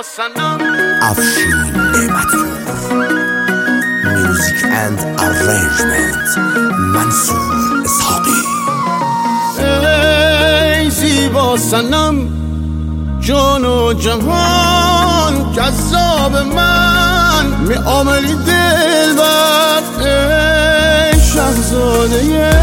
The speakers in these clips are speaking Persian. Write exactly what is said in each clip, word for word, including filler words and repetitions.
افشین نعمت‌پور. میوزیک اند ارنجمنت منصور اسحاقی. ای زیبا صنم جان و جهان جذاب من، می عاملی دلبر. ای شهزاده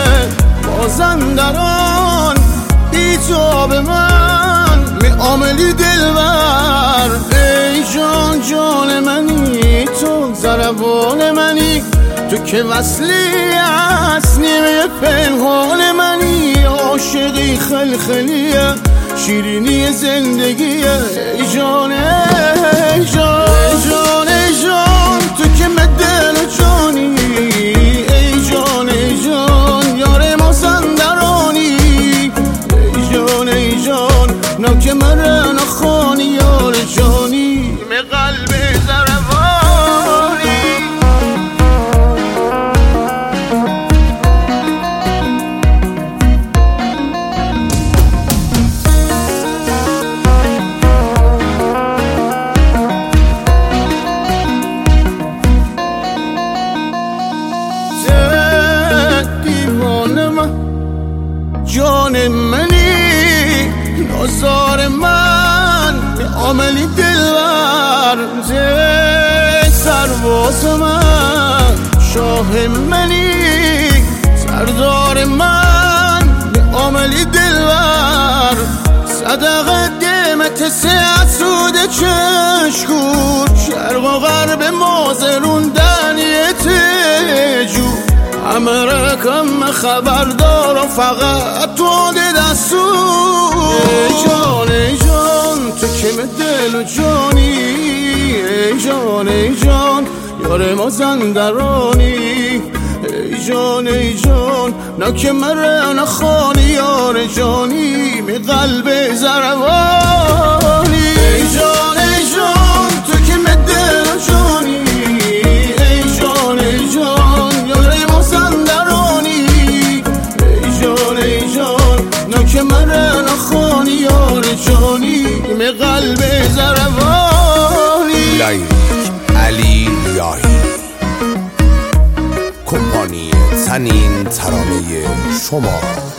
مازندران بی‌تاب من، می عاملی دلبر. ای جان جان منی، تو ضربان منی، تو که وصلی از نیمه پنهان منی. عاشقی خلخلیه، شیرینی زندگیه. ای جان ای جان ای جان ای جان، تو که دل و جانی. ای جان ای جان یار مازندرانی. ای جان ای جان ناک مرا نخوانی یار جانی، می قلب زربانی. جان منی نازار من، به عاملی دلبر. سرباز من شاه منی، سردار من به عاملی دلبر. صدقه قیمت سه سود چشکور، شرق و غرب مازرون دنیت جو. همه رقم خبردار و فقط تو دستور. ای جان ای جان تو که دل و جانی. ای جان ای جان یار مازندرانی. ای جان ای جان نه که مرا نخوانی یار جانی، می قلب زربانی. ای جان ای جان تو که دل و جانی. ای جان ای جان یار مازندرانی. ای جان ای جان نه که مرا نخوانی یار جانی، می قلب زربانی. لایک علی ریاحی، کمپانی تنین ترانه شما.